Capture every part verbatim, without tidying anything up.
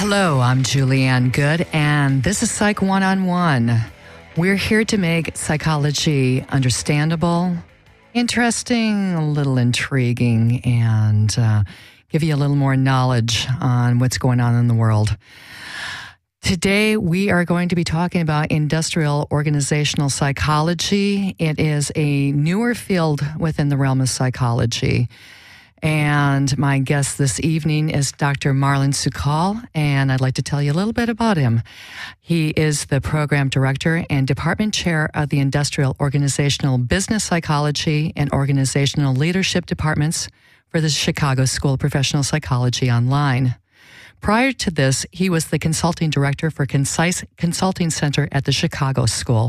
Hello, I'm Julianne Good, and this is Psych one-on-one. We're here to make psychology understandable, interesting, a little intriguing, and uh, give you a little more knowledge on what's going on in the world. Today, we are going to be talking about industrial organizational psychology. It is a newer field within the realm of psychology. And my guest this evening is Doctor Marlon Succal, and I'd like to tell you a little bit about him. He is the Program Director and Department Chair of the Industrial Organizational Business Psychology and Organizational Leadership Departments for the Chicago School of Professional Psychology Online. Prior to this, he was the Consulting Director for Concise Consulting Center at the Chicago School.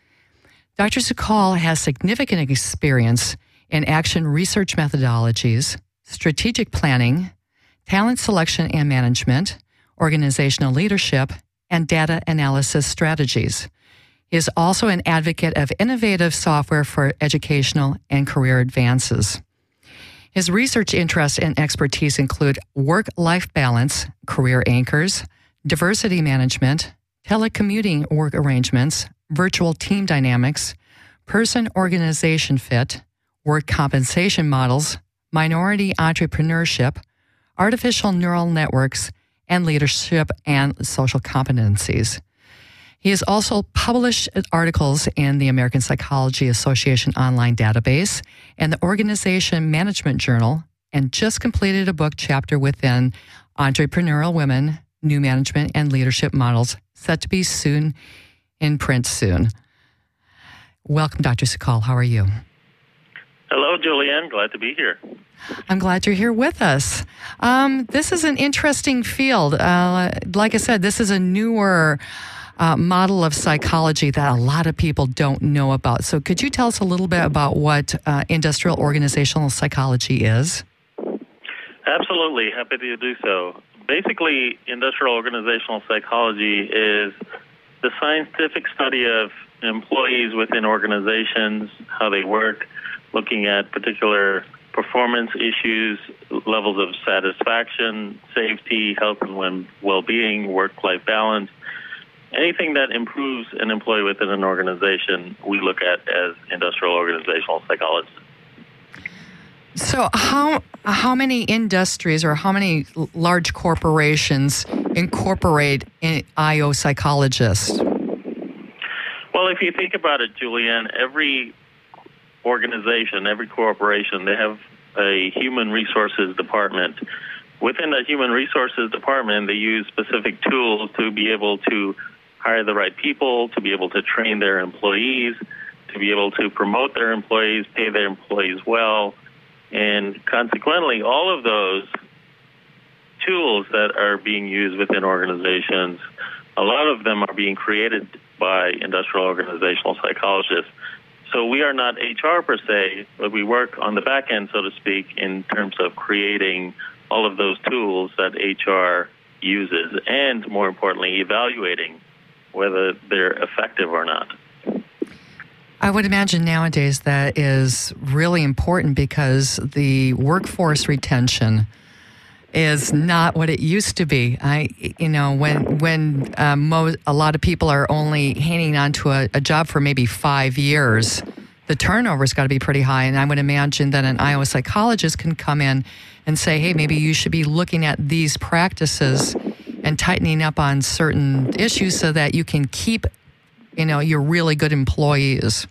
Doctor Succal has significant experience in action research methodologies, strategic planning, talent selection and management, organizational leadership, and data analysis strategies. He is also an advocate of innovative software for educational and career advances. His research interests and expertise include work-life balance, career anchors, diversity management, telecommuting work arrangements, virtual team dynamics, person-organization fit, work compensation models, minority entrepreneurship, artificial neural networks, and leadership and social competencies. He has also published articles in the American Psychology Association online database and the Organization Management Journal, and just completed a book chapter within Entrepreneurial Women, New Management and Leadership Models, set to be soon in print soon. Welcome, Doctor Succal. How are you? Hello, Julianne. Glad to be here. I'm glad you're here with us. Um, this is an interesting field. Uh, like I said, this is a newer uh, model of psychology that a lot of people don't know about. So could you tell us a little bit about what uh, industrial organizational psychology is? Absolutely. Happy to do so. Basically, industrial organizational psychology is the scientific study of employees within organizations, how they work, looking at particular performance issues, levels of satisfaction, safety, health and well-being, work-life balance. Anything that improves an employee within an organization, we look at as industrial organizational psychology. So how how many industries or how many large corporations incorporate I O psychologists? Well, if you think about it, Julianne, every organization, every corporation, they have a human resources department. Within that human resources department, they use specific tools to be able to hire the right people, to be able to train their employees, to be able to promote their employees, pay their employees well, and consequently, all of those tools that are being used within organizations, a lot of them are being created by industrial organizational psychologists. So we are not H R per se, but we work on the back end, so to speak, in terms of creating all of those tools that H R uses and, more importantly, evaluating whether they're effective or not. I would imagine nowadays that is really important because the workforce retention is not what it used to be. I, you know, when when uh, mo- a lot of people are only hanging on to a, a job for maybe five years, the turnover's got to be pretty high. And I would imagine that an I O psychologist can come in and say, hey, maybe you should be looking at these practices and tightening up on certain issues so that you can keep, you know, your really good employees.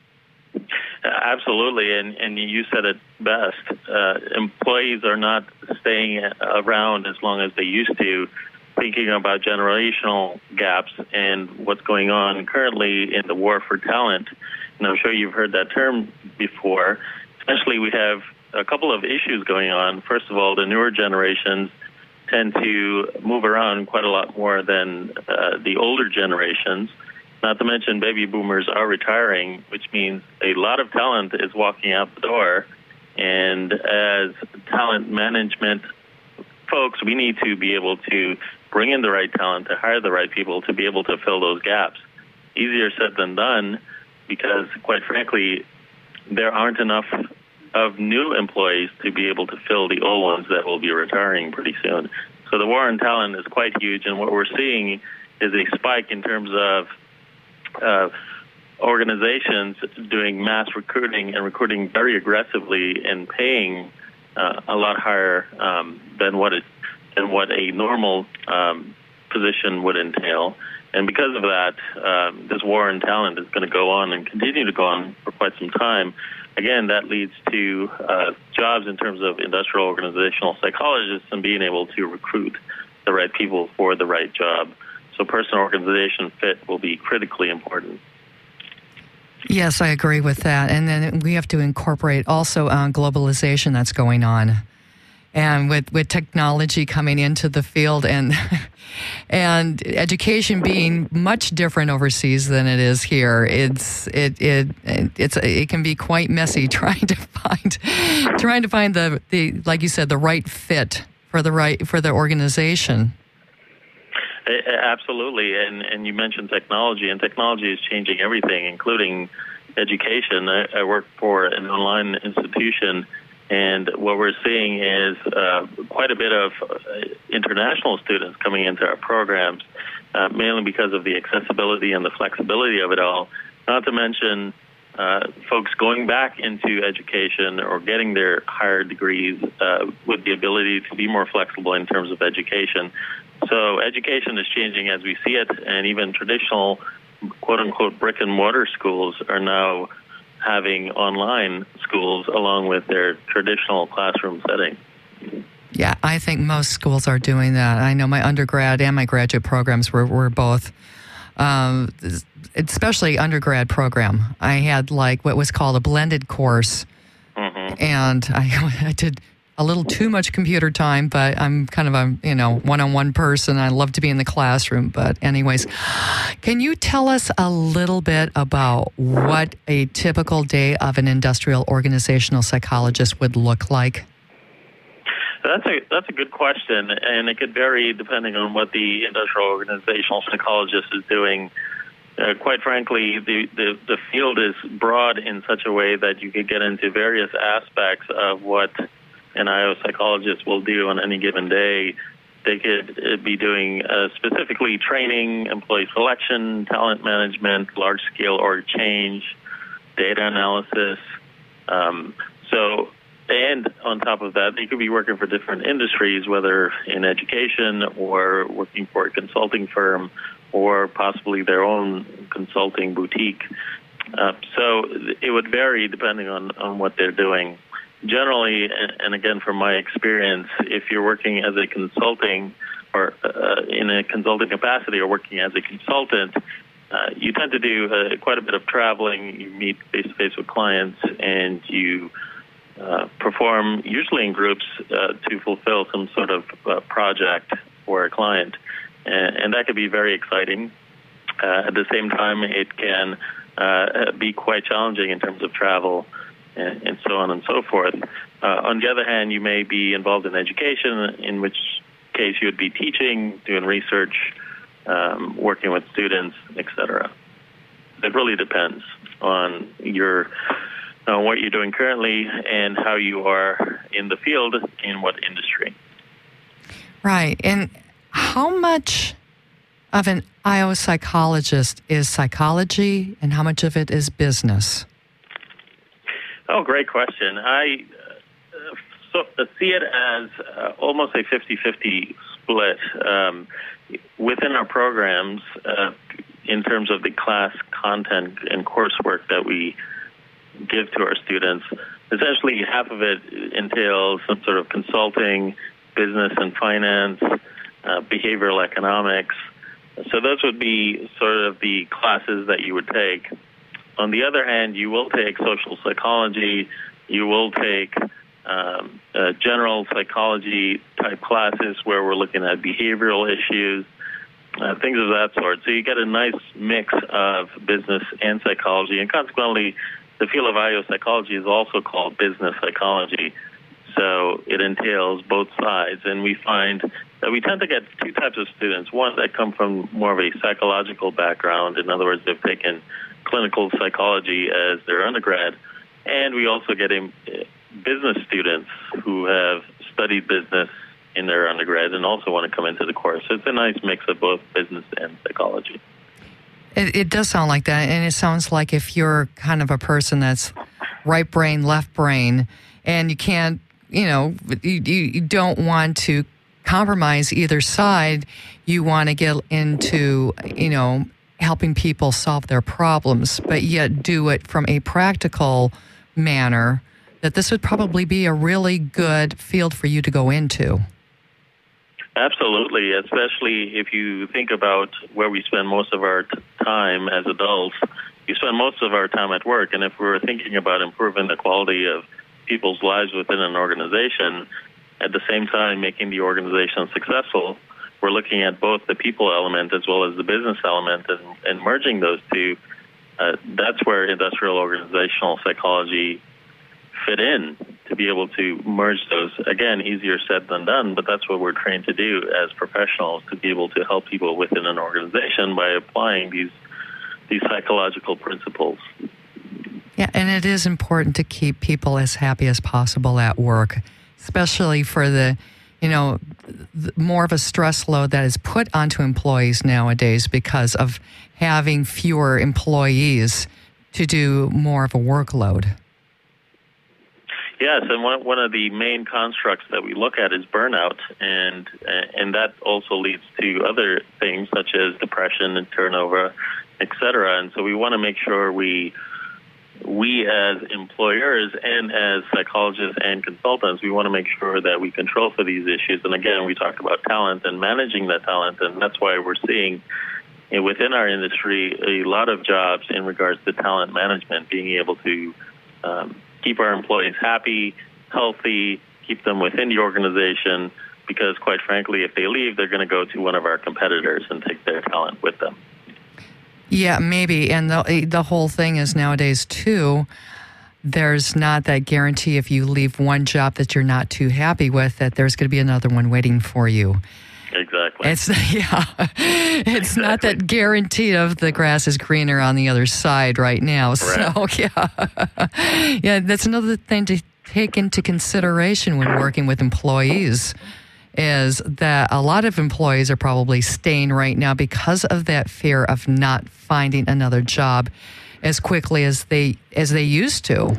Absolutely, and, and you said it best. Uh, employees are not staying around as long as they used to, thinking about generational gaps and what's going on currently in the war for talent. And I'm sure you've heard that term before. Essentially, we have a couple of issues going on. First of all, the newer generations tend to move around quite a lot more than uh, the older generations. Not to mention baby boomers are retiring, which means a lot of talent is walking out the door. And as talent management folks, we need to be able to bring in the right talent, to hire the right people, to be able to fill those gaps. Easier said than done, because quite frankly, there aren't enough of new employees to be able to fill the old ones that will be retiring pretty soon. So the war on talent is quite huge, and what we're seeing is a spike in terms of uh, organizations doing mass recruiting and recruiting very aggressively and paying uh, a lot higher um, than what it than what a normal um, position would entail. And because of that, um, this war on talent is going to go on and continue to go on for quite some time. Again, that leads to uh, jobs in terms of industrial organizational psychologists and being able to recruit the right people for the right job. So person organization fit will be critically important. Yes, I agree with that. And then we have to incorporate also uh, globalization that's going on. And with, with technology coming into the field and and education being much different overseas than it is here, it's it it it's it can be quite messy trying to find trying to find the, the like you said the right fit for the right for the organization. Absolutely, and and you mentioned technology, and technology is changing everything, including education. I, I work for an online institution. And what we're seeing is uh, quite a bit of uh, international students coming into our programs, uh, mainly because of the accessibility and the flexibility of it all. Not to mention uh, folks going back into education or getting their higher degrees uh, with the ability to be more flexible in terms of education. So education is changing as we see it, and even traditional quote-unquote brick-and-mortar schools are now having online schools along with their traditional classroom setting. Yeah, I think most schools are doing that. I know my undergrad and my graduate programs were, were both, um, especially undergrad program. I had like what was called a blended course, mm-hmm. and I, I did a little too much computer time, but I'm kind of a, you know, one-on-one person. I love to be in the classroom. But anyways, can you tell us a little bit about what a typical day of an industrial organizational psychologist would look like? That's a that's a good question, and it could vary depending on what the industrial organizational psychologist is doing. Uh, quite frankly, the, the, the field is broad in such a way that you could get into various aspects of what an I O psychologist will do on any given day. They could be doing uh, specifically training, employee selection, talent management, large-scale org change, data analysis. Um, so, and on top of that, they could be working for different industries, whether in education or working for a consulting firm or possibly their own consulting boutique. Uh, so it would vary depending on, on what they're doing. Generally, and again, from my experience, if you're working as a consulting or uh, in a consulting capacity or working as a consultant, uh, you tend to do uh, quite a bit of traveling. You meet face-to-face with clients, and you uh, perform, usually in groups, uh, to fulfill some sort of uh, project for a client. And, and that could be very exciting. Uh, at the same time, it can uh, be quite challenging in terms of travel, and so on and so forth. Uh, on the other hand, you may be involved in education, in which case you would be teaching, doing research, um, working with students, et cetera. It really depends on your on what you're doing currently and how you are in the field, in what industry. Right. And how much of an I O psychologist is psychology, and how much of it is business? Oh, great question. I uh, so, uh, see it as uh, almost a fifty-fifty split um, within our programs uh, in terms of the class content and coursework that we give to our students. Essentially, half of it entails some sort of consulting, business and finance, uh, behavioral economics. So those would be sort of the classes that you would take. On the other hand, you will take social psychology, you will take um, uh, general psychology type classes where we're looking at behavioral issues, uh, things of that sort. So you get a nice mix of business and psychology, and consequently, the field of I O psychology is also called business psychology. So it entails both sides, and we find that we tend to get two types of students. One that come from more of a psychological background. In other words, they've taken clinical psychology as their undergrad, and we also get in business students who have studied business in their undergrad and also want to come into the course. So it's a nice mix of both business and psychology. It, it does sound like that, and it sounds like if you're kind of a person that's right brain, left brain, and you can't, you know, you, you don't want to compromise either side, you want to get into, you know, helping people solve their problems, but yet do it from a practical manner, that this would probably be a really good field for you to go into. Absolutely, especially if you think about where we spend most of our t- time as adults. We spend most of our time at work, and if we're thinking about improving the quality of people's lives within an organization, at the same time making the organization successful, we're looking at both the people element as well as the business element, and, and merging those two. Uh, that's where industrial organizational psychology fit in, to be able to merge those. Again, easier said than done, but that's what we're trained to do as professionals, to be able to help people within an organization by applying these these psychological principles. Yeah, and it is important to keep people as happy as possible at work, especially for the, you know, the more of a stress load that is put onto employees nowadays because of having fewer employees to do more of a workload. Yes, and one one of the main constructs that we look at is burnout, and and that also leads to other things such as depression and turnover, et cetera. And so we want to make sure we we as employers and as psychologists and consultants, we want to make sure that we control for these issues. And again, we talked about talent and managing that talent, and that's why we're seeing within our industry a lot of jobs in regards to talent management, being able to um, keep our employees happy, healthy, keep them within the organization, because quite frankly, if they leave, they're going to go to one of our competitors and take their talent with them. Yeah, maybe. And the, the whole thing is nowadays, too, there's not that guarantee if you leave one job that you're not too happy with, that there's going to be another one waiting for you. Exactly. It's yeah. It's exactly. Not that guarantee of the grass is greener on the other side right now. Correct. So yeah, yeah. That's another thing to take into consideration when working with employees, is that a lot of employees are probably staying right now because of that fear of not finding another job as quickly as they as they used to.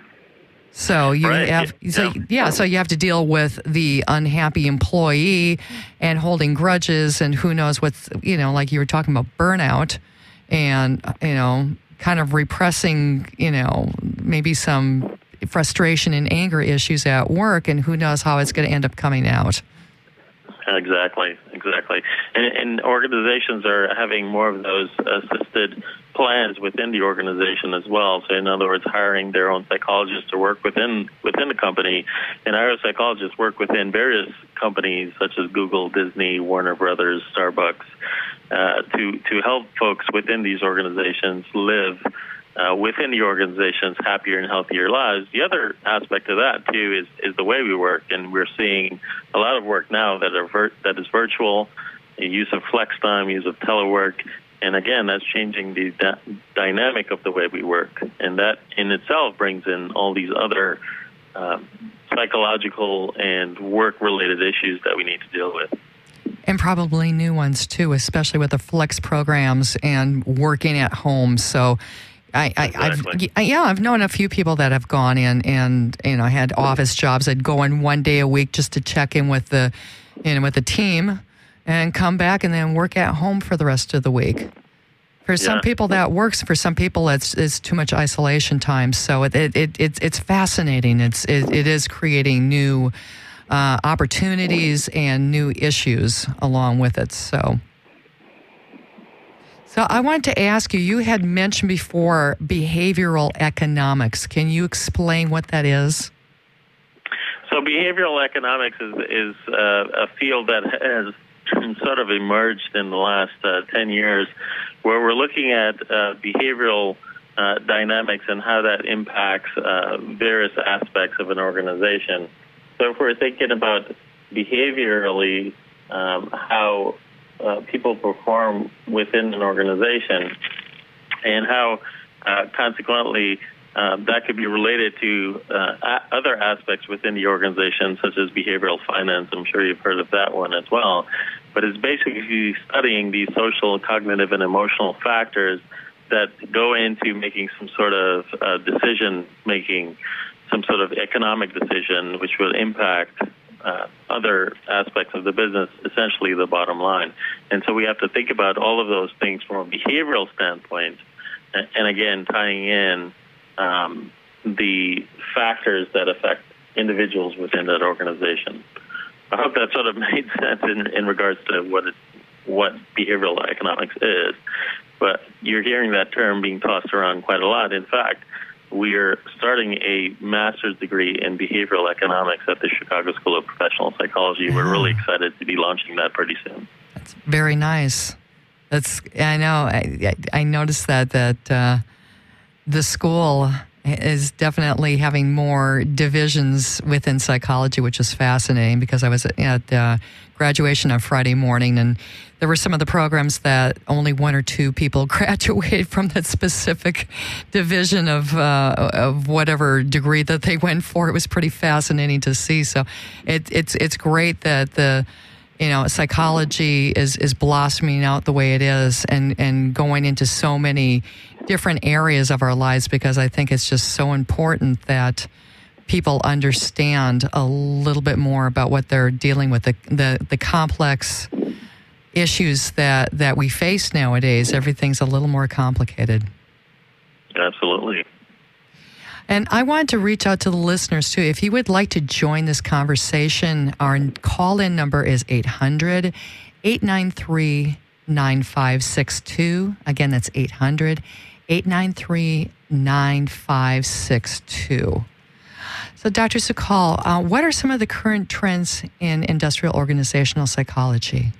So you right. have, so yeah. yeah, so you have to deal with the unhappy employee and holding grudges, and who knows what's, you know, like you were talking about burnout, and, you know, kind of repressing, you know, maybe some frustration and anger issues at work, and who knows how it's going to end up coming out. Exactly, exactly. And, and organizations are having more of those assisted plans within the organization as well. So in other words, hiring their own psychologists to work within within the company. And our psychologists work within various companies such as Google, Disney, Warner Brothers, Starbucks, uh, to, to help folks within these organizations live Uh, within the organization's happier and healthier lives. The other aspect of that, too, is, is the way we work, and we're seeing a lot of work now that are vir- that is virtual, the use of flex time, use of telework, and again, that's changing the da- dynamic of the way we work, and that in itself brings in all these other um, psychological and work-related issues that we need to deal with. And probably new ones, too, especially with the flex programs and working at home. So I, I, exactly. I've, yeah, I've known a few people that have gone in and, you know, had office jobs. I'd go in one day a week just to check in with the, you know, with the team, and come back and then work at home for the rest of the week. For some yeah. people that works. For some people, it's it's too much isolation time. So it it, it it's it's fascinating. It's it, it is creating new uh, opportunities and new issues along with it. So. So I wanted to ask you, you had mentioned before behavioral economics. Can you explain what that is? So behavioral economics is, is uh, a field that has sort of emerged in the last uh, ten years, where we're looking at uh, behavioral uh, dynamics and how that impacts uh, various aspects of an organization. So if we're thinking about behaviorally um, how Uh, people perform within an organization, and how uh, consequently Um, that could be related to uh, a- other aspects within the organization, such as behavioral finance. I'm sure you've heard of that one as well. But it's basically studying these social, cognitive, and emotional factors that go into making some sort of uh, decision-making, some sort of economic decision, which will impact uh, other aspects of the business, essentially the bottom line. And so we have to think about all of those things from a behavioral standpoint, and, and again, tying in Um, the factors that affect individuals within that organization. I hope that sort of made sense in, in regards to what it, what behavioral economics is. But you're hearing that term being tossed around quite a lot. In fact, we're starting a master's degree in behavioral economics at the Chicago School of Professional Psychology. Yeah. We're really excited to be launching that pretty soon. That's very nice. That's I know. I, I noticed that that. Uh, The school is definitely having more divisions within psychology, which is fascinating because I was at uh, graduation on Friday morning, and there were some of the programs that only one or two people graduated from that specific division of uh, of whatever degree that they went for. It was pretty fascinating to see. So it, it's it's great that the you know psychology is is blossoming out the way it is, and and going into so many different areas of our lives, because I think it's just so important that people understand a little bit more about what they're dealing with, the the, the complex issues that, that we face nowadays. Everything's a little more complicated. Absolutely. And I wanted to reach out to the listeners, too. If you would like to join this conversation, our call-in number is eight hundred, eight nine three, nine five six two. Again, that's eight hundred, eight nine three, nine five six two. So, Doctor Sukkal, uh, what are some of the current trends in industrial organizational psychology?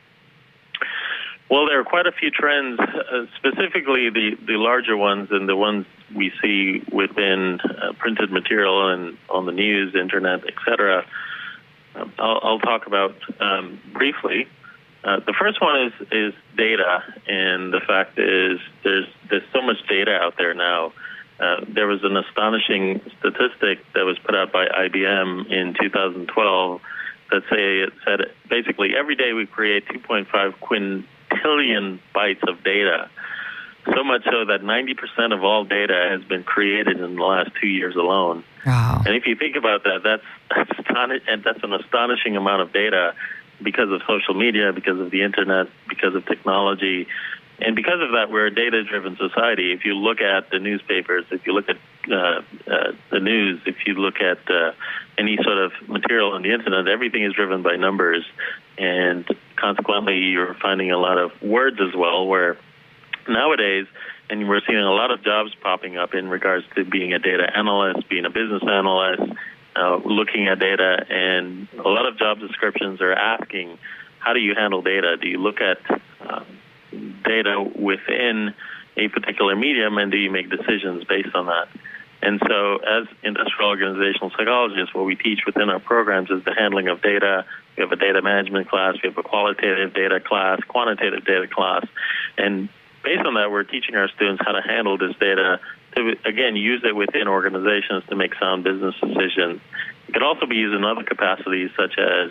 Well, there are quite a few trends, uh, specifically the, the larger ones and the ones we see within uh, printed material and on the news, internet, et cetera. Um, I'll, I'll talk about um, briefly. Uh, the first one is, is data, and the fact is there's there's so much data out there now. Uh, there was an astonishing statistic that was put out by I B M in two thousand twelve that say it said basically every day we create two point five quintillion bytes of data, so much so that ninety percent of all data has been created in the last two years alone. Wow. And if you think about that, that's that's, astonish- and that's an astonishing amount of data because of social media, because of the internet, because of technology. And because of that, we're a data-driven society. If you look at the newspapers, if you look at uh, uh, the news, if you look at uh, any sort of material on the internet, everything is driven by numbers. And consequently, you're finding a lot of words as well, where nowadays, and we're seeing a lot of jobs popping up in regards to being a data analyst, being a business analyst, uh, looking at data, and a lot of job descriptions are asking, how do you handle data? Do you look at um, data within a particular medium, and do you make decisions based on that? And so as industrial organizational psychologists, what we teach within our programs is the handling of data. We have a data management class, we have a qualitative data class, quantitative data class, and based on that, we're teaching our students how to handle this data to, again, use it within organizations to make sound business decisions. It could also be used in other capacities, such as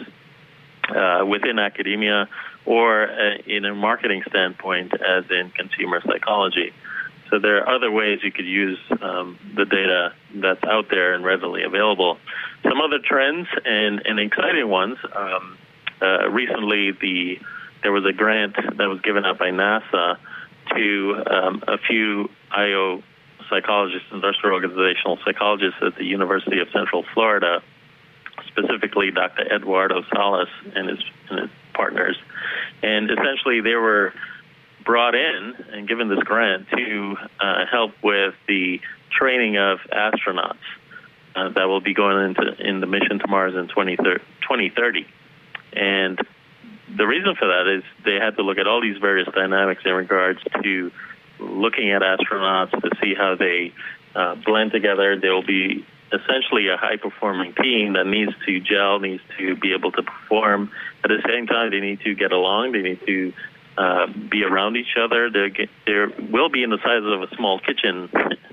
uh, within academia or uh, in a marketing standpoint, as in consumer psychology. So there are other ways you could use um, the data that's out there and readily available. Some other trends and, and exciting ones. Um, uh, recently, the there was a grant that was given out by NASA to um, a few I O psychologists, industrial organizational psychologists at the University of Central Florida, specifically Doctor Eduardo Salas and his, and his partners. And essentially they were brought in and given this grant to uh, help with the training of astronauts uh, that will be going into in the mission to Mars in twenty thirty. And the reason for that is they had to look at all these various dynamics in regards to looking at astronauts to see how they uh, blend together. There will be essentially a high-performing team that needs to gel, needs to be able to perform. At the same time, they need to get along. They need to uh, be around each other. They will be in the size of a small kitchen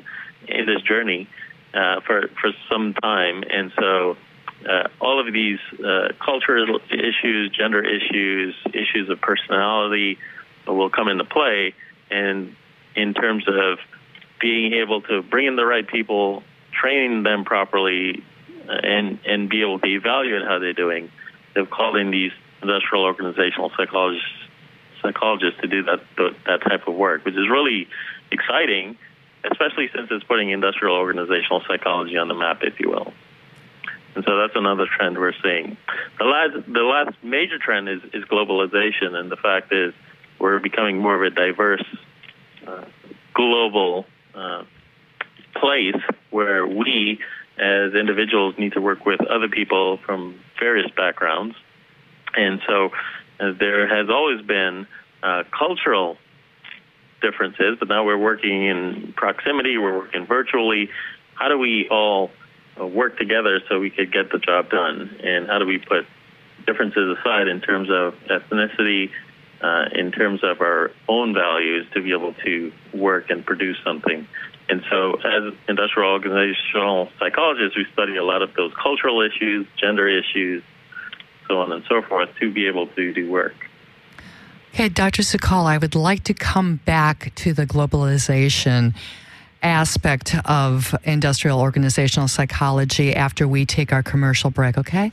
in this journey uh, for for some time, and so uh, all of these uh, cultural issues, gender issues, issues of personality will come into play, and in terms of being able to bring in the right people, train them properly, uh, and and be able to evaluate how they're doing. They've called in these industrial organizational psychologists psychologists to do that that type of work, which is really exciting, especially since it's putting industrial organizational psychology on the map, if you will. And so that's another trend we're seeing. The last the last major trend is, is globalization, and the fact is we're becoming more of a diverse uh, global uh, place where we as individuals need to work with other people from various backgrounds. And so uh, there has always been uh, cultural differences, but now we're working in proximity, we're working virtually. How do we all uh, work together so we could get the job done? And how do we put differences aside in terms of ethnicity, uh, in terms of our own values to be able to work and produce something? And so as industrial organizational psychologists, we study a lot of those cultural issues, gender issues, so on and so forth, to be able to do work. Okay, Doctor Sukkal, I would like to come back to the globalization aspect of industrial organizational psychology after we take our commercial break, okay?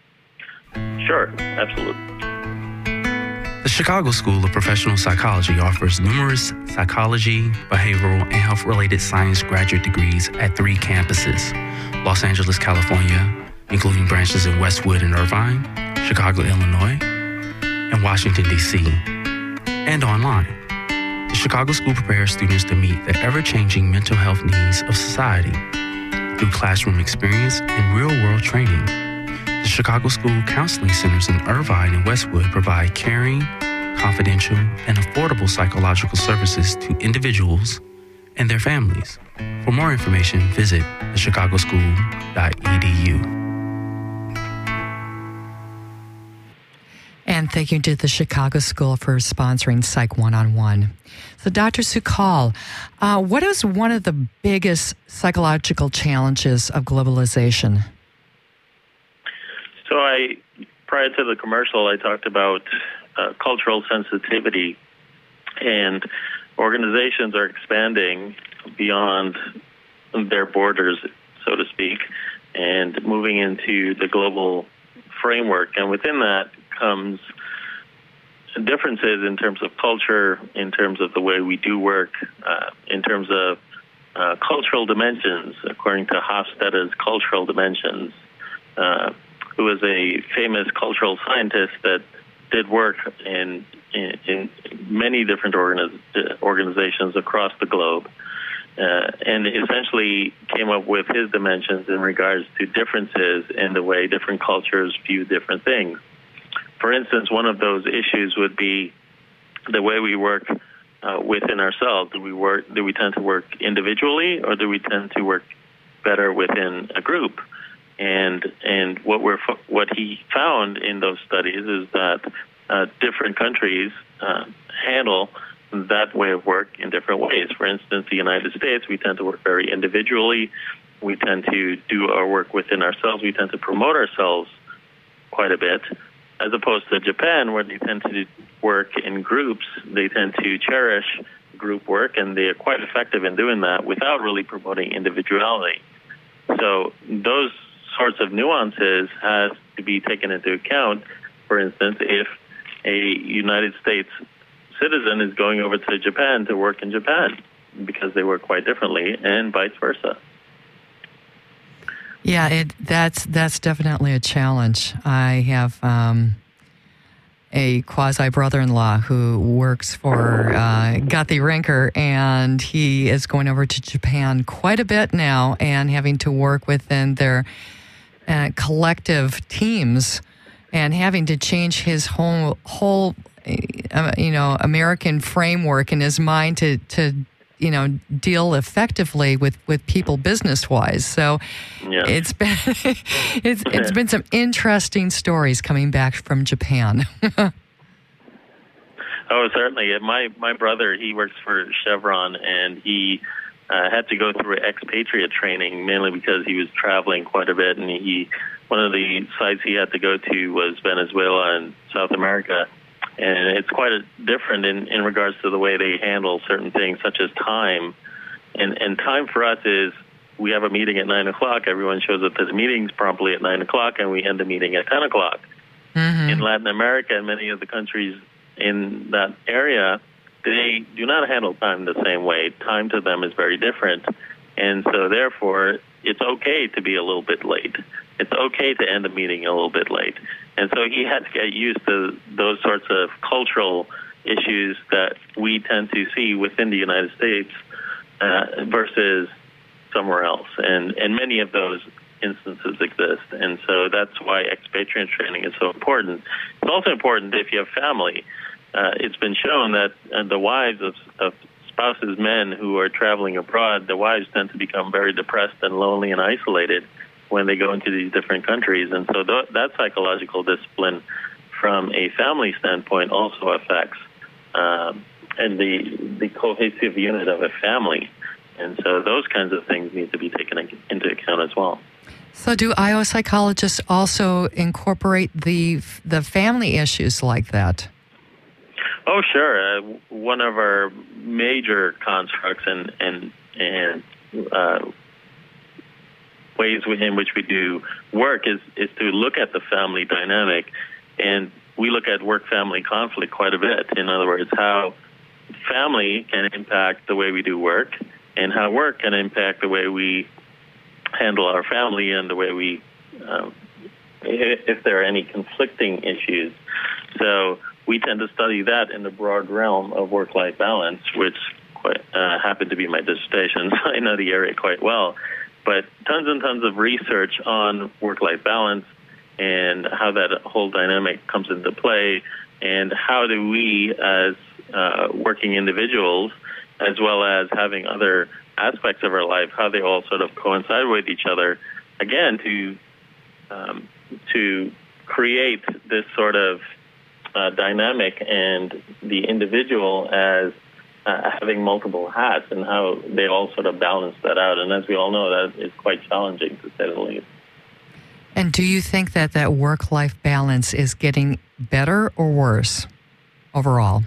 Sure, absolutely. The Chicago School of Professional Psychology offers numerous psychology, behavioral, and health-related science graduate degrees at three campuses: Los Angeles, California, including branches in Westwood and Irvine, Chicago, Illinois, and Washington, D C, and online. The Chicago School prepares students to meet the ever-changing mental health needs of society through classroom experience and real-world training. The Chicago School Counseling Centers in Irvine and Westwood provide caring, confidential, and affordable psychological services to individuals and their families. For more information, visit the chicago school dot e d u. And thank you to the Chicago School for sponsoring Psych one-on-one. So, Doctor Sukkal, uh, what is one of the biggest psychological challenges of globalization? So I, prior to the commercial, I talked about uh, cultural sensitivity, and organizations are expanding beyond their borders, so to speak, and moving into the global framework. And within that comes differences in terms of culture, in terms of the way we do work, uh, in terms of uh, cultural dimensions, according to Hofstadter's cultural dimensions, uh, who was a famous cultural scientist that did work in in, in many different organiz- organizations across the globe, uh, and essentially came up with his dimensions in regards to differences in the way different cultures view different things. For instance, one of those issues would be the way we work uh, within ourselves. Do we work? Do we tend to work individually, or do we tend to work better within a group? And and what we're what he found in those studies is that uh, different countries uh, handle that way of work in different ways. For instance, the United States, we tend to work very individually. We tend to do our work within ourselves. We tend to promote ourselves quite a bit, as opposed to Japan, where they tend to work in groups. They tend to cherish group work, and they are quite effective in doing that without really promoting individuality. So those sorts of nuances has to be taken into account. For instance, if a United States citizen is going over to Japan to work in Japan, because they work quite differently, and vice versa. Yeah, it, that's that's definitely a challenge. I have um, a quasi-brother-in-law who works for uh, Guthy-Rinker, and he is going over to Japan quite a bit now and having to work within their uh, collective teams and having to change his whole, whole uh, you know, American framework in his mind to, to you know, deal effectively with, with people business-wise. So yeah. it's been it's it's been some interesting stories coming back from Japan. Oh, certainly. My my brother, he works for Chevron, and he uh, had to go through expatriate training, mainly because he was traveling quite a bit, and he one of the sites he had to go to was Venezuela and South America. And it's quite a, different in, in regards to the way they handle certain things, such as time. And, and time for us is we have a meeting at nine o'clock. Everyone shows up to the meetings promptly at nine o'clock, and we end the meeting at ten o'clock. Mm-hmm. In Latin America and many of the countries in that area, they do not handle time the same way. Time to them is very different. And so, therefore, it's okay to be a little bit late. It's okay to end a meeting a little bit late. And so he had to get used to those sorts of cultural issues that we tend to see within the United States uh, versus somewhere else. And, and many of those instances exist. And so that's why expatriate training is so important. It's also important if you have family. Uh, it's been shown that uh, the wives of, of spouses, men who are traveling abroad, the wives tend to become very depressed and lonely and isolated when they go into these different countries. And so th- that psychological discipline from a family standpoint also affects um, and the, the cohesive unit of a family. And so those kinds of things need to be taken into account as well. So do I O psychologists also incorporate the the family issues like that? Oh, sure. Uh, one of our major constructs and, and, and uh, ways in which we do work is, is to look at the family dynamic, and we look at work-family conflict quite a bit. In other words, how family can impact the way we do work, and how work can impact the way we handle our family and the way we, um, if there are any conflicting issues. So we tend to study that in the broad realm of work-life balance, which quite, uh, happened to be my dissertation, so I know the area quite well. But tons and tons of research on work-life balance and how that whole dynamic comes into play, and how do we as uh, working individuals, as well as having other aspects of our life, how they all sort of coincide with each other, again, to um, to create this sort of uh, dynamic and the individual as uh, having multiple hats, and how they all sort of balance that out. And as we all know, that is quite challenging, to say the least. And do you think that that work-life balance is getting better or worse overall?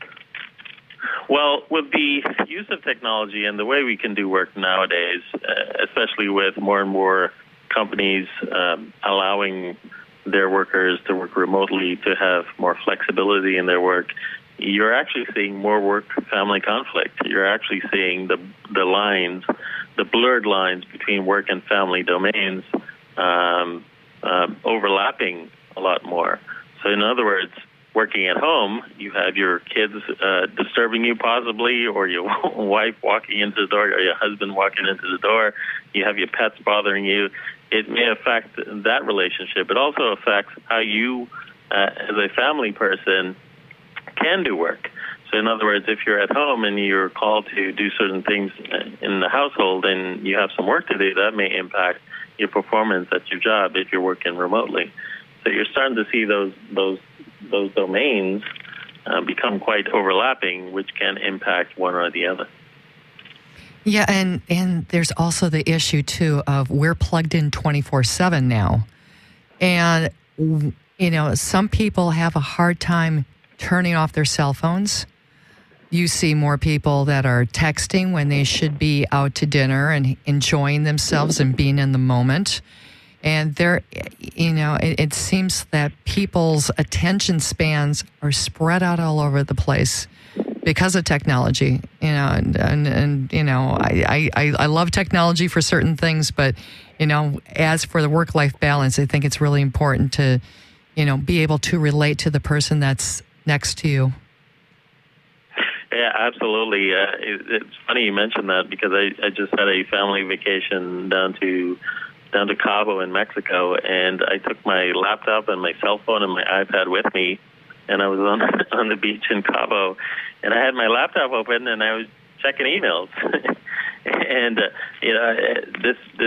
Well, with the use of technology and the way we can do work nowadays, uh, especially with more and more companies um, allowing their workers to work remotely, to have more flexibility in their work, you're actually seeing more work-family conflict. You're actually seeing the the lines, the blurred lines between work and family domains um, uh, overlapping a lot more. So in other words, working at home, you have your kids uh, disturbing you possibly, or your wife walking into the door, or your husband walking into the door. You have your pets bothering you. It may affect that relationship. It also affects how you, uh, as a family person, can do work. So in other words, if you're at home and you're called to do certain things in the household and you have some work to do, that may impact your performance at your job if you're working remotely. So you're starting to see those those those domains uh, become quite overlapping, which can impact one or the other. Yeah, and, and there's also the issue, too, of we're plugged in twenty-four seven now. And, you know, some people have a hard time turning off their cell phones. You see more people that are texting when they should be out to dinner and enjoying themselves and being in the moment. And there, you know, it, it seems that people's attention spans are spread out all over the place because of technology. You know, and and, and you know, I, I, I love technology for certain things, but you know, as for the work-life balance, I think it's really important to, you know, be able to relate to the person that's next to you. Yeah, absolutely. Uh, it, it's funny you mentioned that, because I, I just had a family vacation down to down to Cabo in Mexico, and I took my laptop and my cell phone and my iPad with me, and I was on on the beach in Cabo, and I had my laptop open and I was checking emails, and uh, you know this this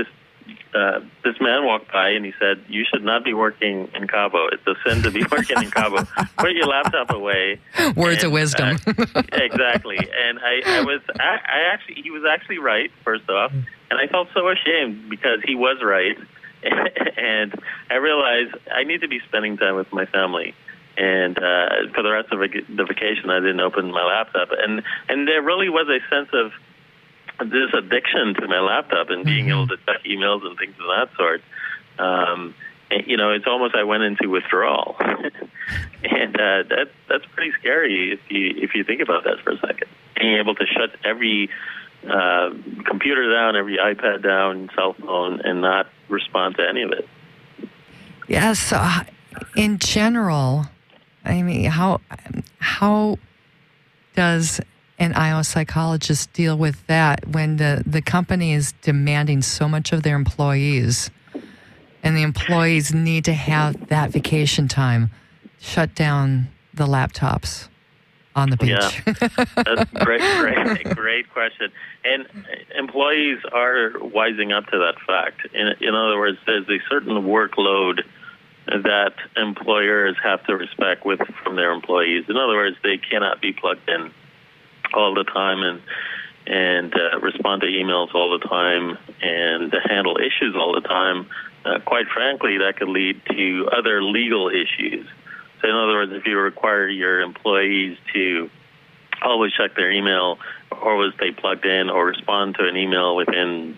uh, this man walked by and he said, "You should not be working in Cabo. It's a sin to be working in Cabo. Put your laptop away." Words and, of wisdom. uh, exactly. And I, I was, I, I actually, he was actually right, first off. And I felt so ashamed because he was right. And I realized I need to be spending time with my family. And uh, for the rest of the vacation, I didn't open my laptop. And, and there really was a sense of this addiction to my laptop and being able to check emails and things of that sort. Um, and, you know, it's almost I went into withdrawal, and uh, that that's pretty scary if you if you think about that for a second. Being able to shut every uh, computer down, every iPad down, cell phone, and not respond to any of it. Yes, uh, in general, I mean, how how does an I O psychologist deal with that when the, the company is demanding so much of their employees and the employees need to have that vacation time? Shut down the laptops on the beach. Yeah, that's great, great, great question. And employees are wising up to that fact. In, in other words, there's a certain workload that employers have to respect with from their employees. In other words, they cannot be plugged in all the time and and uh, respond to emails all the time and handle issues all the time. Uh, quite frankly, that could lead to other legal issues. So in other words, if you require your employees to always check their email or always stay plugged in or respond to an email within,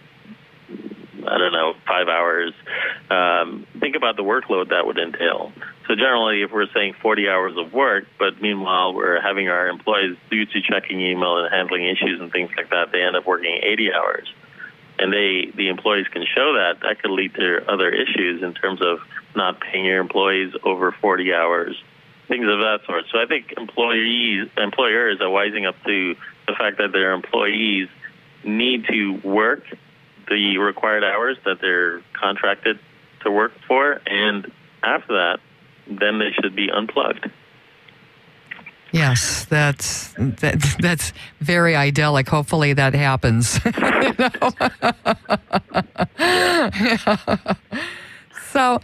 I don't know, five hours, um, think about the workload that would entail. So generally, if we're saying forty hours of work, but meanwhile we're having our employees due to checking email and handling issues and things like that, they end up working eighty hours. And they, the employees can show that, that could lead to other issues in terms of not paying your employees over forty hours, things of that sort. So I think employees, employers are wising up to the fact that their employees need to work the required hours that they're contracted to work for, and after that, then they should be unplugged. Yes, that's that, that's very idyllic. Hopefully that happens. So,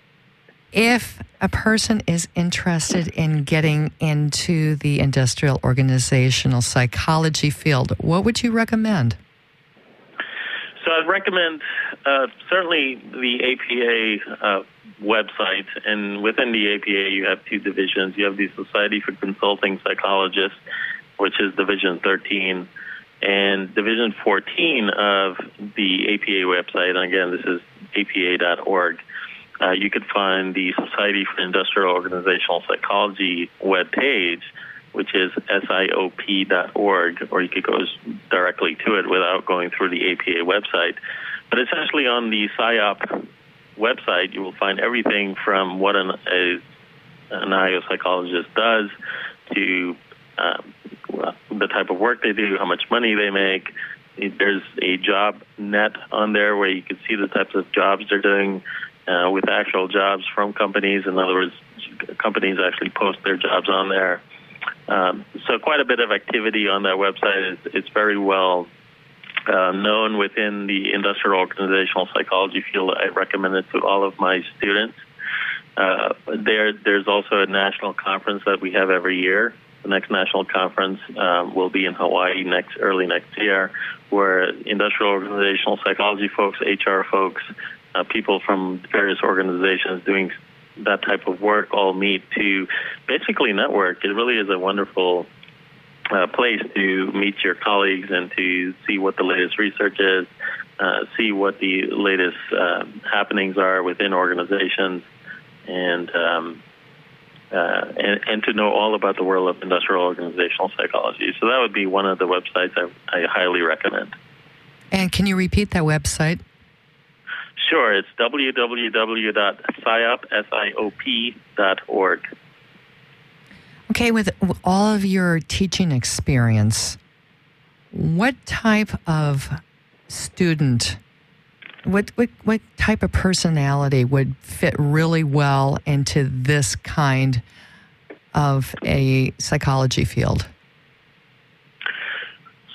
if a person is interested in getting into the industrial organizational psychology field, what would you recommend? So I'd recommend uh, certainly the A P A uh, website, and within the A P A you have two divisions. You have the Society for Consulting Psychologists, which is Division thirteen, and Division fourteen of the A P A website, and again, this is A P A dot org. Uh, you could find the Society for Industrial Organizational Psychology webpage, which is S I O P dot org, or you could go directly to it without going through the A P A website. But essentially on the S I O P website, you will find everything from what an, a, an I O psychologist does to um, the type of work they do, how much money they make. There's a job net on there where you can see the types of jobs they're doing uh, with actual jobs from companies. In other words, companies actually post their jobs on there. Um, so quite a bit of activity on that website. It's, it's very well uh, known within the industrial organizational psychology field. I recommend it to all of my students. Uh, there, there's also a national conference that we have every year. The next national conference um, will be in Hawaii next early next year, where industrial organizational psychology folks, H R folks, uh, people from various organizations doing that type of work all meet to basically network. It really is a wonderful uh, place to meet your colleagues and to see what the latest research is, uh, see what the latest uh, happenings are within organizations, and, um, uh, and and to know all about the world of industrial organizational psychology. So that would be one of the websites I, I highly recommend. And can you repeat that website? Sure, it's w w w dot siop dot org. Okay, with all of your teaching experience, what type of student, what, what what type of personality would fit really well into this kind of a psychology field? So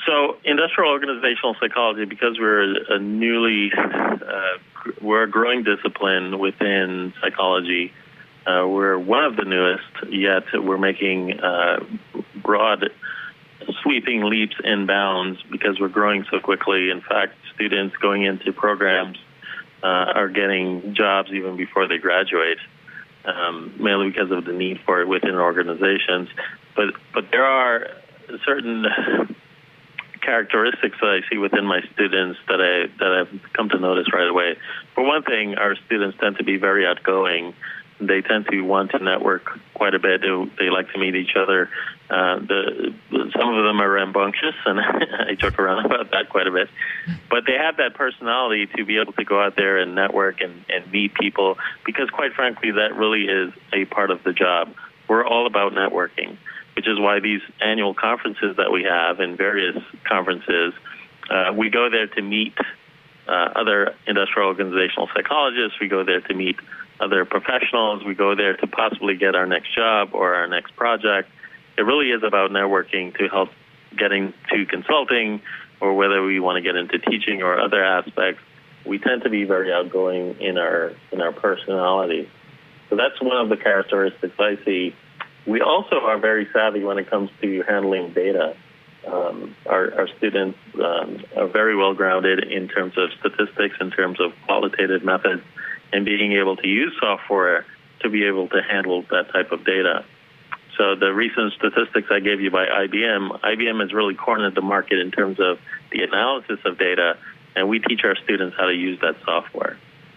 industrial organizational psychology, because we're a newly, uh, we're a growing discipline within psychology. Uh, we're one of the newest, yet we're making uh, broad, sweeping leaps and bounds because we're growing so quickly. In fact, students going into programs uh, are getting jobs even before they graduate, um, mainly because of the need for it within organizations. But but there are certain characteristics that I see within my students that I that I've come to notice right away. For one thing, our students tend to be very outgoing. They tend to want to network quite a bit. They, they like to meet each other. Uh, the, some of them are rambunctious, and I joke around about that quite a bit. But they have that personality to be able to go out there and network and, and meet people, because quite frankly, that really is a part of the job. We're all about networking, which is why these annual conferences that we have and various conferences, uh, we go there to meet uh, other industrial organizational psychologists. We go there to meet other professionals. We go there to possibly get our next job or our next project. It really is about networking to help getting to consulting, or whether we want to get into teaching or other aspects. We tend to be very outgoing in our in our personality. So that's one of the characteristics I see. We also are very savvy when it comes to handling data. Um, our, our students um, are very well grounded in terms of statistics, in terms of qualitative methods, and being able to use software to be able to handle that type of data. So the recent statistics I gave you by I B M, I B M has really cornered the market in terms of the analysis of data, and we teach our students how to use that software.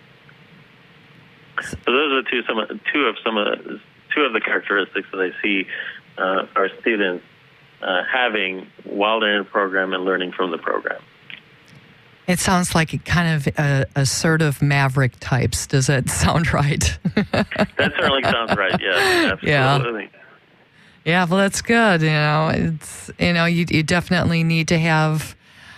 So those are two some two of some of the, two of the characteristics that I see uh, our students uh, having while they're in a program and learning from the program. It sounds like kind of uh, assertive maverick types. Does that sound right? That certainly sounds right. Yes, absolutely. Yeah. Yeah, well, that's good. You know, it's you know, you you definitely need to have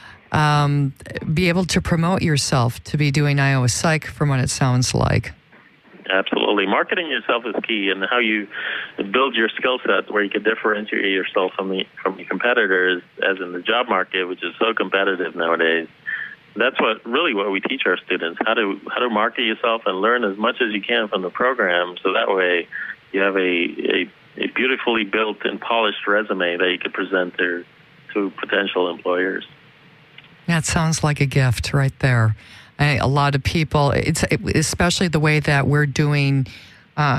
um, be able to promote yourself to be doing Iowa Psych, from what it sounds like. Absolutely. Marketing yourself is key, and how you build your skill set where you can differentiate yourself from the from your competitors, as in the job market, which is so competitive nowadays. That's what really what we teach our students, how to how to market yourself and learn as much as you can from the program, so that way you have a, a, a beautifully built and polished resume that you can present to, to potential employers. That sounds like a gift right there. I, a lot of people, it's especially the way that we're doing uh,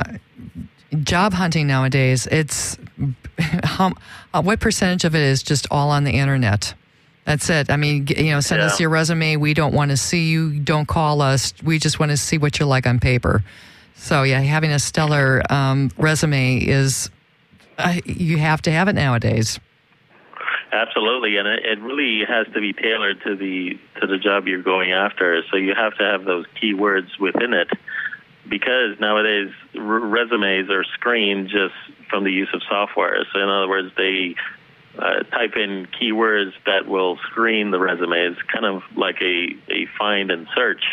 job hunting nowadays, it's how, what percentage of it is just all on the internet? That's it. I mean, you know, send yeah. us your resume. We don't want to see you. Don't call us. We just want to see what you're like on paper. So, yeah, having a stellar um, resume is, uh, you have to have it nowadays. Absolutely, and it, it really has to be tailored to the to the job you're going after. So you have to have those keywords within it, because nowadays r- resumes are screened just from the use of software. So in other words, they Uh, type in keywords that will screen the resumes, kind of like a, a find and search.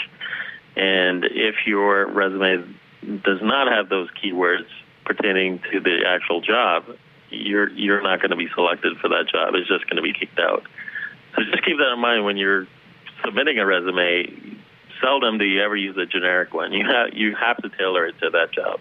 And if your resume does not have those keywords pertaining to the actual job, you're you're not going to be selected for that job. It's just going to be kicked out. So just keep that in mind when you're submitting a resume. Seldom do you ever use a generic one. You have you have to tailor it to that job.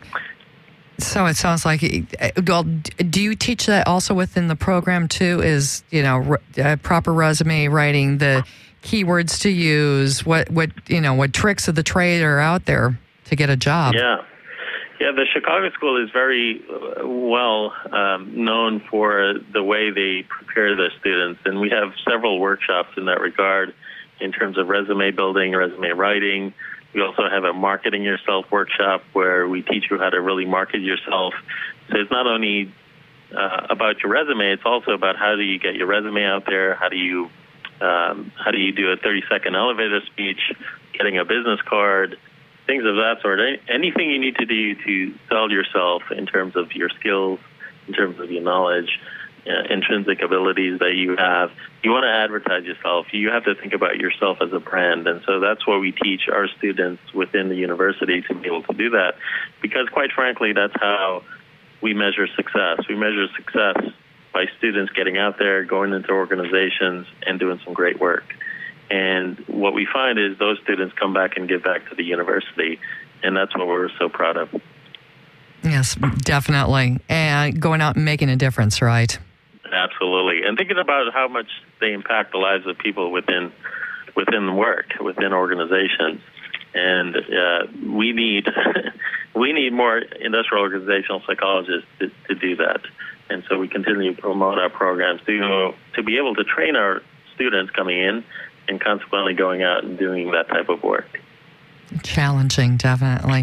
So it sounds like, well, do you teach that also within the program too? Is, you know, uh, proper resume writing, the keywords to use, what, what, you know, what tricks of the trade are out there to get a job? Yeah. Yeah, the Chicago School is very well um, known for the way they prepare their students, and we have several workshops in that regard in terms of resume building, resume writing. We also have a marketing yourself workshop where we teach you how to really market yourself. So it's not only uh, about your resume, it's also about how do you get your resume out there, how do you um, how do you do a thirty-second elevator speech, getting a business card, things of that sort. Anything you need to do to sell yourself in terms of your skills, in terms of your knowledge, uh, intrinsic abilities that you have. You want to advertise yourself. You have to think about yourself as a brand. And so that's what we teach our students within the university, to be able to do that. Because quite frankly, that's how we measure success. We measure success by students getting out there, going into organizations, and doing some great work. And what we find is those students come back and give back to the university, and that's what we're so proud of. Yes, definitely. And going out and making a difference, right? Absolutely. And thinking about how much they impact the lives of people within within work, within organizations. And uh, we need we need more industrial organizational psychologists to, to do that. And so we continue to promote our programs to to be able to train our students coming in and consequently going out and doing that type of work. Challenging, definitely.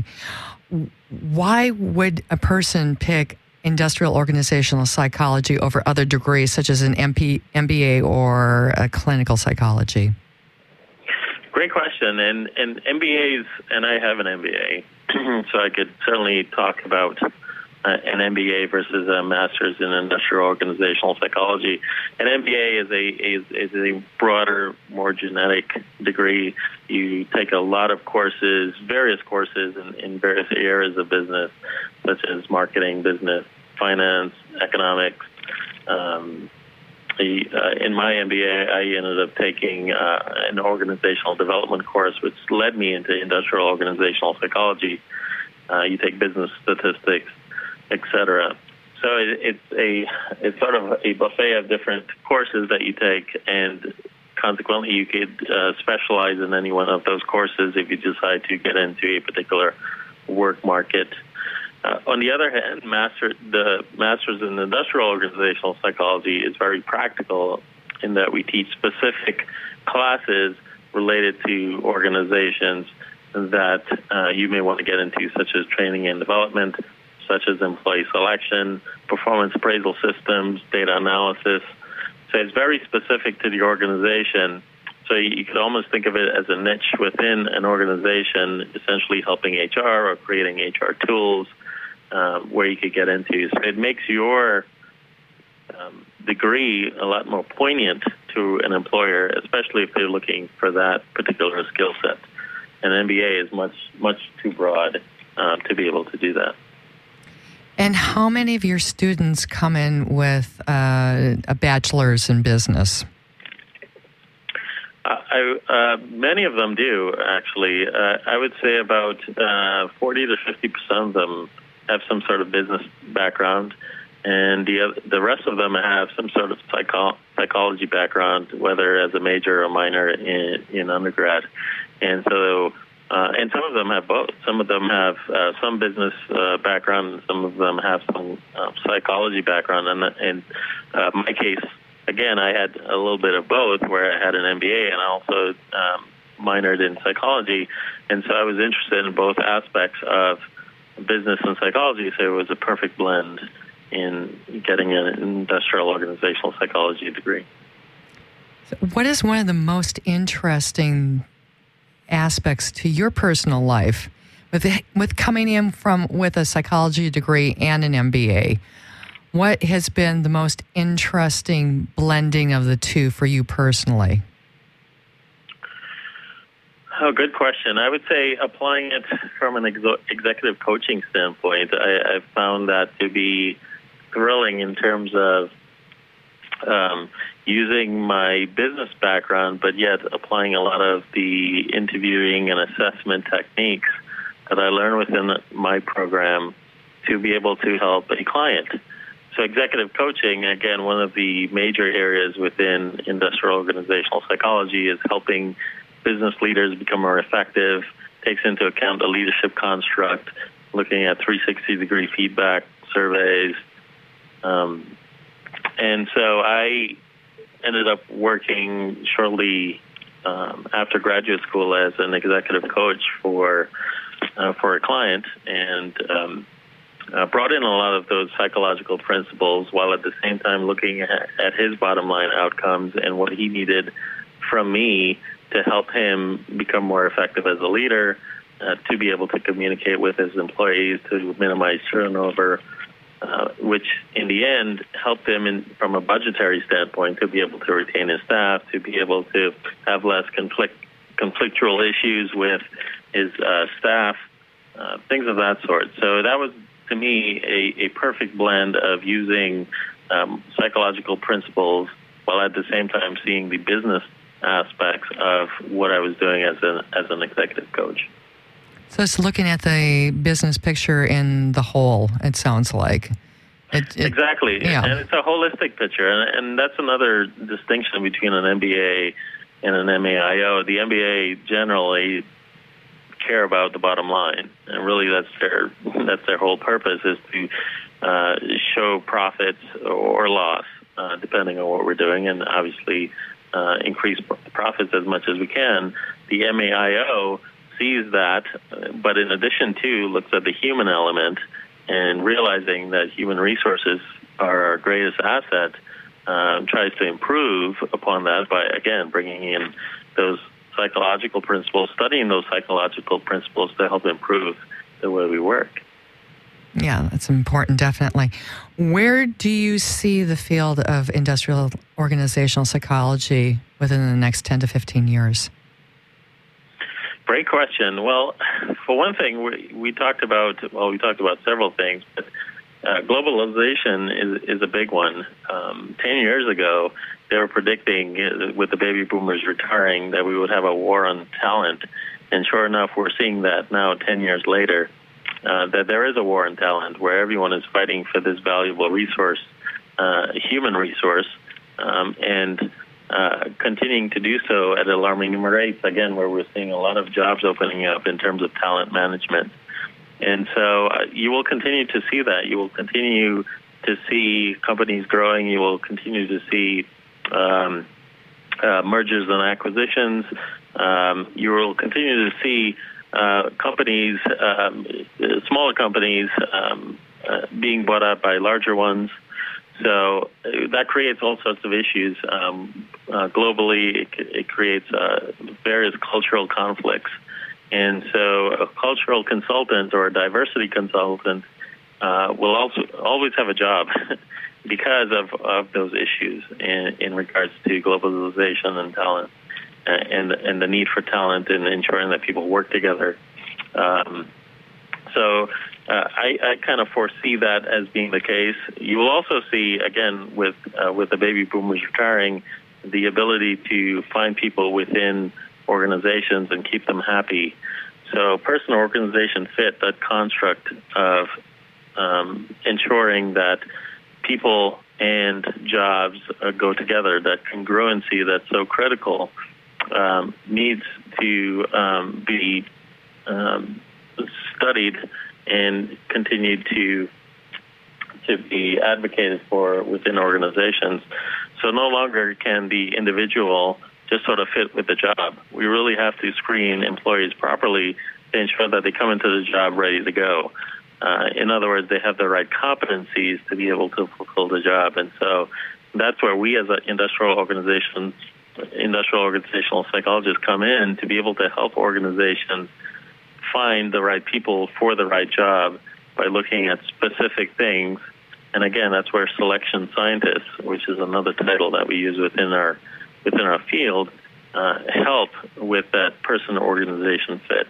Why would a person pick industrial organizational psychology over other degrees such as an M P, M B A or a clinical psychology? Great question. And, and M B As, and I have an M B A, so I could certainly talk about uh, an M B A versus a master's in industrial organizational psychology. An M B A is a is, is a broader, more genetic degree. You take a lot of courses, various courses in, in various areas of business, such as marketing, business, finance, economics. Um, Uh, in my M B A, I ended up taking uh, an organizational development course, which led me into industrial organizational psychology. Uh, you take business statistics, et cetera. So it, it's a it's sort of a buffet of different courses that you take, and consequently, you could uh, specialize in any one of those courses if you decide to get into a particular work market. Uh, on the other hand, master, the Master's in Industrial Organizational Psychology is very practical in that we teach specific classes related to organizations that uh, you may want to get into, such as training and development, such as employee selection, performance appraisal systems, data analysis. So it's very specific to the organization. So you could almost think of it as a niche within an organization, essentially helping H R or creating H R tools, Um, where you could get into. So it makes your um, degree a lot more poignant to an employer, especially if they're looking for that particular skill set. An M B A is much, much too broad uh, to be able to do that. And how many of your students come in with uh, a bachelor's in business? Uh, I, uh, many of them do, actually. Uh, I would say about uh, forty to fifty percent of them have some sort of business background, and the the rest of them have some sort of psycho- psychology background, whether as a major or minor in, in undergrad. And so, uh, and some of them have both. Some of them have uh, some business uh, background, and some of them have some uh, psychology background. And in uh, my case, again, I had a little bit of both, where I had an M B A and I also um, minored in psychology. And so I was interested in both aspects of business and psychology, so it was a perfect blend in getting an industrial organizational psychology degree. So what is one of the most interesting aspects to your personal life with with coming in from with a psychology degree and an M B A? What has been the most interesting blending of the two for you personally? Oh, good question. I would say applying it from an ex- executive coaching standpoint, I, I've found that to be thrilling in terms of um, using my business background, but yet applying a lot of the interviewing and assessment techniques that I learned within my program to be able to help a client. So executive coaching, again, one of the major areas within industrial organizational psychology is helping business leaders become more effective, takes into account the leadership construct, looking at three hundred sixty degree feedback surveys. Um, and so I ended up working shortly um, after graduate school as an executive coach for uh, for a client, and um, uh, brought in a lot of those psychological principles while at the same time looking at, at his bottom line outcomes and what he needed from me to help him become more effective as a leader, uh, to be able to communicate with his employees, to minimize turnover, uh, which in the end helped him in, from a budgetary standpoint to be able to retain his staff, to be able to have less conflict, conflictual issues with his uh, staff, uh, things of that sort. So that was, to me, a, a perfect blend of using um, psychological principles, while at the same time seeing the business aspects of what I was doing as an as an executive coach. So it's looking at the business picture in the whole, it sounds like. It, it, exactly. Yeah. And it's a holistic picture. And, and that's another distinction between an M B A and an M A I O. The M B A generally care about the bottom line. And really that's their that's their whole purpose, is to uh, show profits or loss, uh, depending on what we're doing, and obviously uh, increase profits as much as we can. The M A I O sees that, but in addition to, looks at the human element and realizing that human resources are our greatest asset, uh, tries to improve upon that by, again, bringing in those psychological principles, studying those psychological principles to help improve the way we work. Yeah, that's important, definitely. Where do you see the field of industrial organizational psychology within the next ten to fifteen years? Great question. Well, for one thing, we, we talked about, well, we talked about several things, but uh, globalization is, is a big one. Um, ten years ago, they were predicting, uh, with the baby boomers retiring, that we would have a war on talent. And sure enough, we're seeing that now ten years later, uh, that there is a war on talent where everyone is fighting for this valuable resource, uh, human resource, um, and Uh, continuing to do so at alarming rates, again, where we're seeing a lot of jobs opening up in terms of talent management. And so uh, you will continue to see that. You will continue to see companies growing. You will continue to see um, uh, mergers and acquisitions. Um, you will continue to see uh, companies, um, smaller companies, um, uh, being bought out by larger ones. So uh, that creates all sorts of issues. Um, uh, globally, it, it creates uh, various cultural conflicts. And so a cultural consultant or a diversity consultant uh, will also always have a job because of, of those issues in, in regards to globalization and talent, uh, and, and the need for talent and ensuring that people work together. Um, so Uh, I, I kind of foresee that as being the case. You will also see, again, with uh, with the baby boomers retiring, the ability to find people within organizations and keep them happy. So personal organization fit, that construct of um, ensuring that people and jobs uh, go together, that congruency that's so critical, um, needs to um, be um, studied and continue to to be advocated for within organizations. So no longer can the individual just sort of fit with the job. We really have to screen employees properly to ensure that they come into the job ready to go. Uh, in other words, they have the right competencies to be able to fulfill the job. And so that's where we as an industrial organization, industrial organizational psychologists come in to be able to help organizations find the right people for the right job by looking at specific things. And again, that's where selection scientists, which is another title that we use within our within our field, uh, help with that person-organization fit.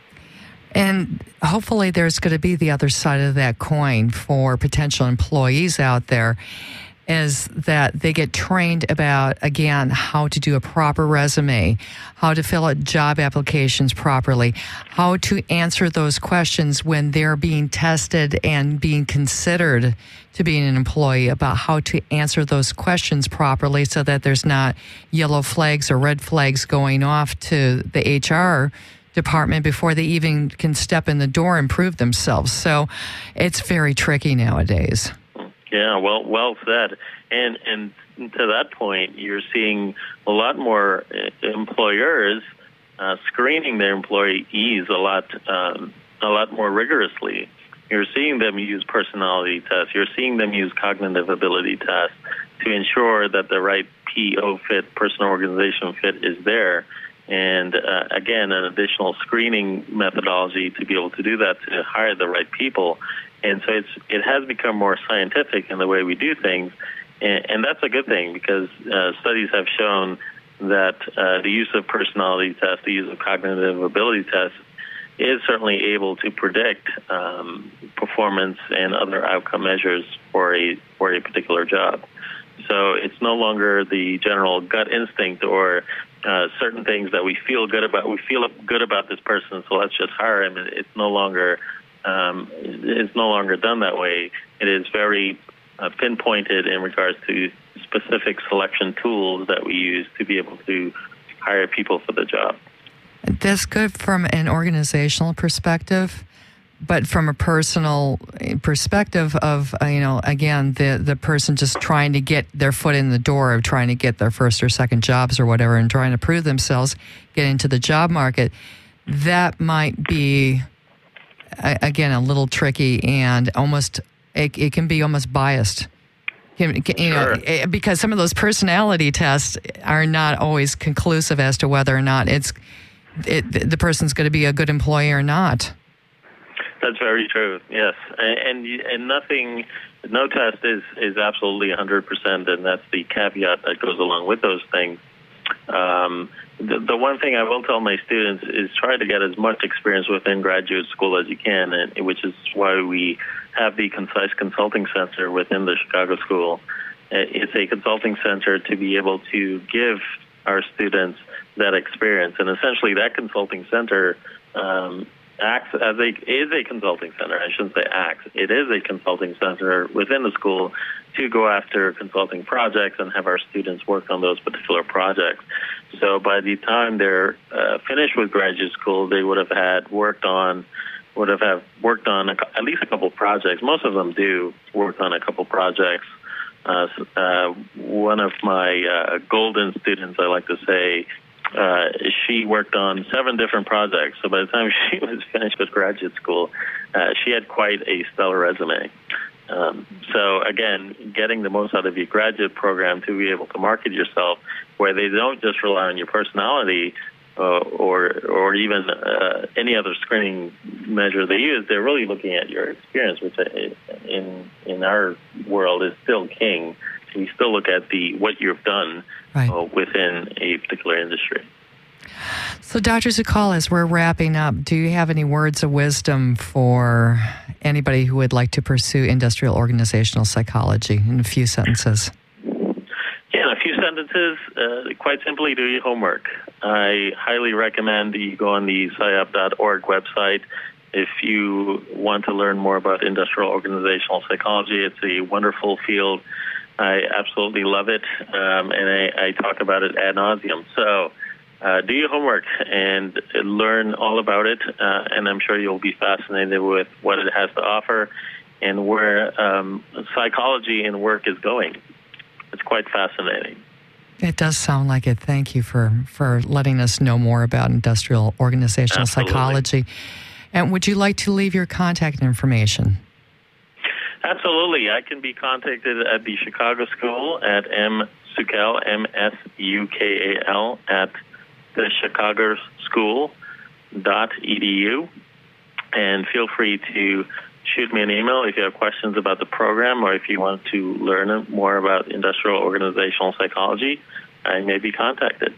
And hopefully there's going to be the other side of that coin for potential employees out there, is that they get trained about, again, how to do a proper resume, how to fill out job applications properly, how to answer those questions when they're being tested and being considered to be an employee, about how to answer those questions properly so that there's not yellow flags or red flags going off to the H R department before they even can step in the door and prove themselves. So it's very tricky nowadays. Yeah, well, well said. And and to that point, you're seeing a lot more employers uh, screening their employees a lot, um, a lot more rigorously. You're seeing them use personality tests. You're seeing them use cognitive ability tests to ensure that the right P O fit, personal organization fit, is there. And uh, again, an additional screening methodology to be able to do that, to hire the right people. And so it's it has become more scientific in the way we do things, and, and that's a good thing, because uh, studies have shown that uh, the use of personality tests, the use of cognitive ability tests, is certainly able to predict um, performance and other outcome measures for a for a particular job. So it's no longer the general gut instinct or uh, certain things that we feel good about. We feel good about this person, so let's just hire him. It's no longer um, it's no longer done that way. It is very uh, pinpointed in regards to specific selection tools that we use to be able to hire people for the job. That's good from an organizational perspective, but from a personal perspective of, uh, you know, again, the, the person just trying to get their foot in the door of trying to get their first or second jobs or whatever and trying to prove themselves, get into the job market, that might be, again, a little tricky and almost, it, it can be almost biased. You know, sure. Because some of those personality tests are not always conclusive as to whether or not it's it, the person's going to be a good employee or not. That's very true. Yes, and and, and nothing, no test is, is absolutely one hundred percent, and that's the caveat that goes along with those things. Um, the, the one thing I will tell my students is try to get as much experience within graduate school as you can, and, which is why we have the Concise Consulting Center within the Chicago School. It's a consulting center to be able to give our students that experience, and essentially that consulting center um, acts as a is a consulting center. I shouldn't say acts. It is a consulting center within the school to go after consulting projects and have our students work on those particular projects. So by the time they're uh, finished with graduate school, they would have had worked on would have, have worked on a, at least a couple projects. Most of them do work on a couple projects. Uh, uh, one of my uh, golden students, I like to say, uh, she worked on seven different projects. So by the time she was finished with graduate school, uh, she had quite a stellar resume. Um, so again, getting the most out of your graduate program to be able to market yourself, where they don't just rely on your personality uh, or or even uh, any other screening measure they use. They're really looking at your experience, which in in our world is still king. We still look at the what you've done right. uh, within a particular industry. So, Doctor Sukkal, as we're wrapping up, do you have any words of wisdom for anybody who would like to pursue industrial organizational psychology in a few sentences? Yeah, in a few sentences, uh, quite simply, do your homework. I highly recommend that you go on the S I O P dot org website. If you want to learn more about industrial organizational psychology, it's a wonderful field. I absolutely love it, um, and I, I talk about it ad nauseum. So uh, do your homework and learn all about it, uh, and I'm sure you'll be fascinated with what it has to offer and where um, psychology and work is going. It's quite fascinating. It does sound like it. Thank you for, for letting us know more about industrial organizational Absolutely. Psychology. And would you like to leave your contact information? Absolutely. I can be contacted at the Chicago School at msukkal, M S U K A L, at the chicago school dot e d u. And feel free to shoot me an email if you have questions about the program or if you want to learn more about industrial organizational psychology. I may be contacted.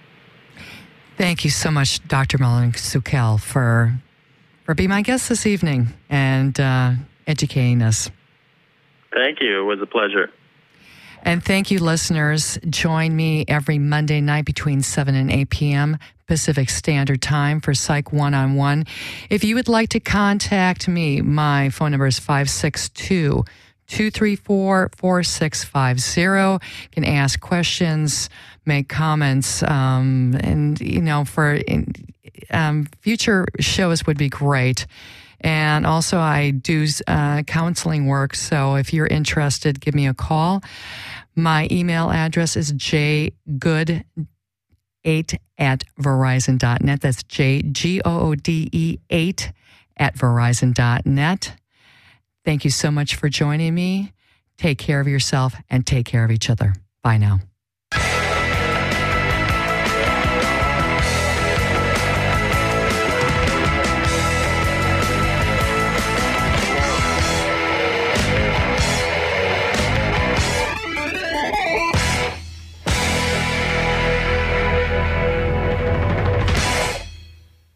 Thank you so much, Doctor Malang Sukkal, for, for being my guest this evening and uh, educating us. Thank you. It was a pleasure. And thank you, listeners. Join me every Monday night between seven and eight p.m. Pacific Standard Time for Psych One-on-One. If you would like to contact me, my phone number is five six two, two three four, four six five zero. You can ask questions, make comments, um, and, you know, for in, um, future shows would be great. And also, I do uh, counseling work, so if you're interested, give me a call. My email address is j good eight at verizon dot net. That's J G O O D E eight at verizon dot net. Thank you so much for joining me. Take care of yourself and take care of each other. Bye now.